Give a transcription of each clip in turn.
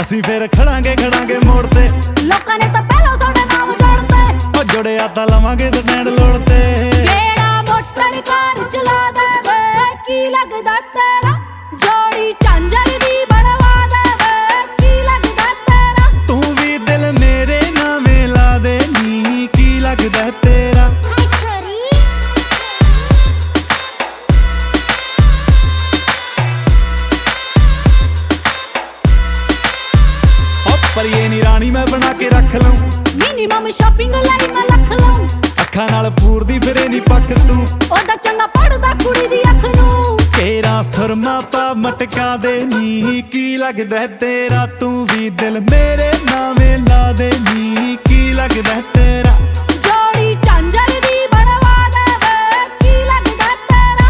ਅਸੀਂ ਫਿਰ ਖੜਾਂਗੇ ਮੋੜ ਤੇ। ਲੋਕਾਂ ਨੇ ਤਾਂ ਪਹਿਲਾਂ ਸਾਡੇ ਨਾਮ ਜੋੜਤੇ, ਉਹ ਜੁੜਿਆ ਤਾਂ ਲਵਾਂਗੇ ਸਟੈਂਡ ਲੋੜ ਤੇ। ਕਿਹੜਾ ਮੋਟਰ ਕਾਰ ਚਲਾ ਦੇਵੇ ਕੀ ਲੱਗਦਾ ਤੇਰਾ, ਜੋੜੀ ਝਾਂਜਰ ਦੀ ਬਣਵਾ ਦੇਵੇ ਕੀ ਲੱਗਦਾ ਤੇਰਾ। ਤੂੰ ਵੀ ਦਿਲ ਮੇਰੇ ਨਾਵੇਂ ਲਾ ਦੇ ਨੀ ਕੀ ਲੱਗਦਾ ਤੇਰਾ। ਪਰ ਇਹ ਨੀ ਰਾਣੀ ਮੈਂ ਬਣਾ ਕੇ ਰੱਖ ਲਊਂ, ਮਿਨੀਮਮ ਸ਼ਾਪਿੰਗ ਲਈ ਮੈਂ ਲੱਖ ਲਊਂ। ਅੱਖਾਂ ਨਾਲ ਪੂਰਦੀ ਫਿਰੇ ਨੀ ਪੱਕ ਤੂੰ, ਉਹਦਾ ਚੰਗਾ ਪੜਦਾ ਕੁੜੀ ਦੀ ਅੱਖ ਨੂੰ। ਤੇਰਾ ਸੁਰਮਾ ਪਾ ਮਟਕਾ ਦੇ ਨੀ ਕੀ ਲੱਗਦਾ ਤੇਰਾ। ਤੂੰ ਵੀ ਦਿਲ ਮੇਰੇ ਨਾਵੇਂ ਲਾ ਦੇ ਨੀ ਕੀ ਲੱਗਦਾ ਤੇਰਾ। ਜੋੜੀ ਝਾਂਜਰ ਦੀ ਬਣਵਾ ਦੇਵੇ ਕੀ ਲੱਗਦਾ ਤੇਰਾ।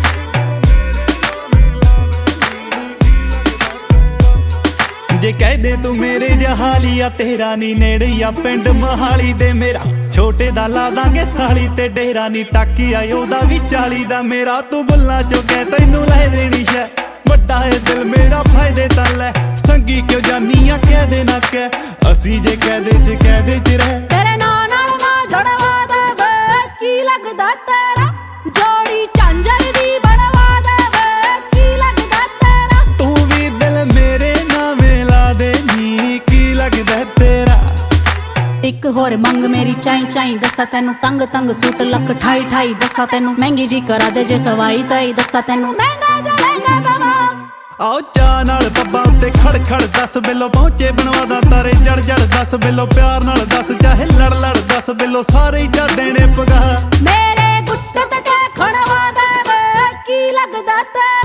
ਜੇ ਕਹਿ ਦੇ ਤੂੰ ਮੇਰੇ ਜਹਾਲੀ ਆ, ਤੇਰਾ ਨੀ ਨੇੜੇ ਆ ਪਿੰਡ ਮਹਾਲੀ ਦੇ ਮੇਰਾ। ਛੋਟੇ ਦਾ ਲਾ ਦਾਂਗੇ ਸਾਲੀ ਤੇ ਡੇਰਾ ਨੀ ਟਾਕੀ ਆ ਉਹਦਾ ਵੀ 40 ਦਾ ਮੇਰਾ। ਤੂੰ ਬੁੱਲਾਂ ਚੋਂ ਕਹਿ ਤੈਨੂੰ ਲੈ ਦੇਣੀ ਸ਼ੈ, ਵੱਡਾ ਏ ਦਿਲ ਮੇਰਾ ਫਾਇਦੇ ਤਾਂ ਲੈ। ਸੰਗੀ ਕਿਉਂ ਜਾਨੀ ਆ ਕਹਿ ਦੇ ਨਾ ਕਹਿ, ਅਸੀਂ ਜੇ ਕਹਿ ਦੇ ਚ ਰਹਿ। ਤੇਰੇ ਨਾਂ ਨਾਲ ਨਾ ਜੜਵਾ ਦੇਵੇ ਕੀ ਲੱਗਦਾ ਤੇਰਾ, ਜੋੜੀ ਝਾਂਜਰ ਦੀ ਬਣਵਾ ਦੇਵੇ ਕੀ ਲੱਗਦਾ ਤੇਰਾ। ਤੂੰ ਵੀ ਦਿਲ ਮੇਰੇ ਨਾਵੇਂ ਲਾ ਦੇ ਨੀ ਕੀ ਲੱਗਦਾ ਤੇਰਾ। ਇੱਕ ਹੋਰ ਮੰਗ ਮੇਰੀ ਚਾਈ ਚਾਈ ਦੱਸਾਂ ਤੈਨੂੰ, ਤੰਗ ਤੰਗ ਸੂਟ ਲੱਖ 28 ਦੱਸਾਂ ਤੈਨੂੰ। ਮਹਿੰਗੀ ਜੀ ਕਰਾ ਦੇ ਜੇ ਸਵਾਈ ਤਾਈ ਦੱਸਾਂ ਤੈਨੂੰ, ਮਹਿੰਗਾ ਜੋ ਲਹਿੰਗਾ ਦਵਾ। ਆਓ ਚਾਹ ਨਾਲ ਪੱਬਾਂ ਉੱਤੇ ਖੜ 10 ਬਿੱਲੋ ਪਹੁੰਚੇ ਬਣਵਾਦਾ ਤਾਰੇ ਜੜ 10 ਬਿੱਲੋ ਪਿਆਰ ਨਾਲ ਦੱਸ ਚਾਹੇ ਲੜ 10 ਬਿੱਲੋ ਸਾਰੇ ਹੀ ਜਾ ਦੇਣੇ ਪਗਾ। ਮੇਰੇ ਗੁੱਟ ਤੇ ਖੜਵਾ ਦੇਵੇ ਕੀ ਲੱਗਦਾ ਤੇਰਾ।